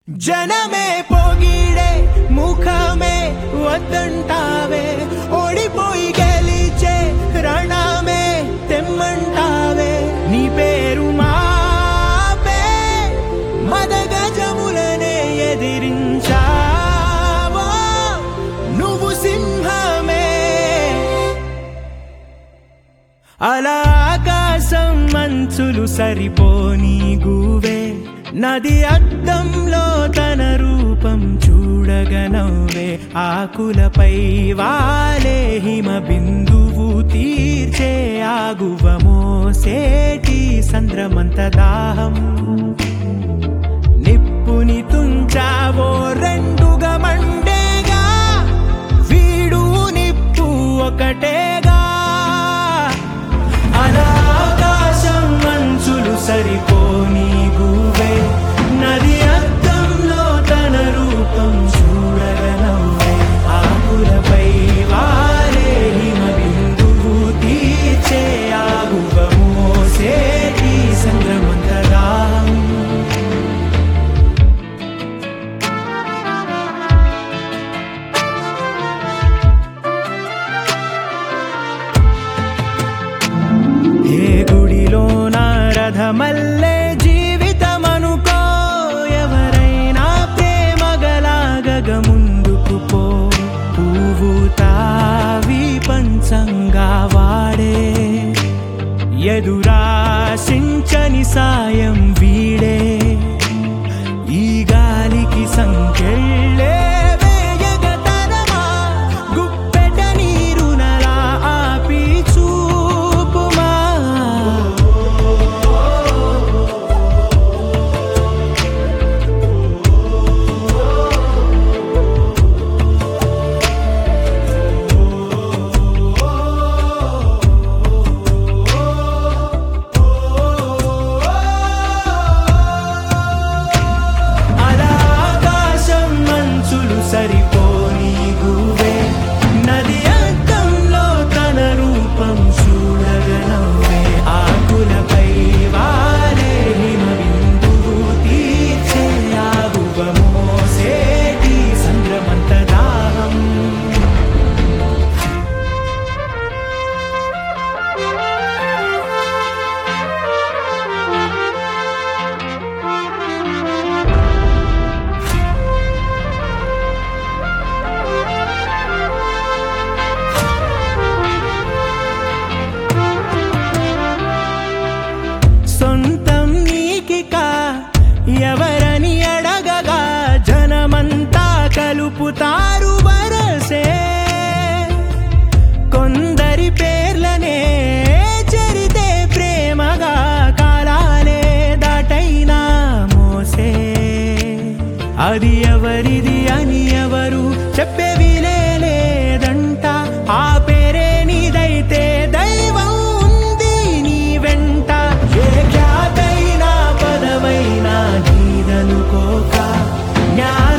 జనమే పొగిడే ముఖమే వద్దంటావే, ఓడిపోయి గెలిచే రణమే తెమ్మంటావే. నీ పేరు మాపే మదగజములనే ఎదిరించావో, నువ్వు సింహమే. అలా ఆకాశం మంచులు సరిపోని గువే, నది అద్దంలో తన రూపం చూడగనవ్వే. ఆకులపై వాలే హిమ బిందువు తీర్చే ఆగువ మోసేటి సంద్రమంత దాహం. నిప్పుని తుంచావో రెండుగా మండేగా, వీడు నిప్పు ఒకటేగా. అలా ఆకాశం మంచులు సరిపోని గువే, నది అద్దంలో తన రూపం చూడగనవ్వే. ఆకులపై వారే హిమ బిందువు తీర్చే ఆగువ మోసేటి సంద్రమంత దాహం. ఏ గుడిలో రథమల్లే జీవితమనుకో, ఎవరైనా ప్రేమగలాగగ ముందుకు పో. పువ్వు తావి పంచంగా వాడే, ఎదురాశించని సాయం వీడే. ఈ గాలికి సంకెళ్ళే వేయగతరమా, గుప్పెట నీరునలా ఆపి చూపుమా. సరిపోని గువే, నది అద్దంలో తన రూపం చూడగనవ్వే. ఆకులపై వారే హిమ బిందువు తీర్చే ఆగువ మోసేటి సంద్రమంత దాహం. సొంతం నీకిక ఎవరని అడగగా, జనమంతా కలుపుతారు వరసే. కొందరి పేర్లనే చెరితే ప్రేమగా, కాలాలే దాటైనా మోసే. అది ఎవరిది అని ఎవరు చెప్పేవి లేదంట. ఆ పేరే నీదైతే దైవం ఉంది నీ వెంట. ఏ ఖ్యాతైనా పదవైనా నీదనుకోక, న్యాయ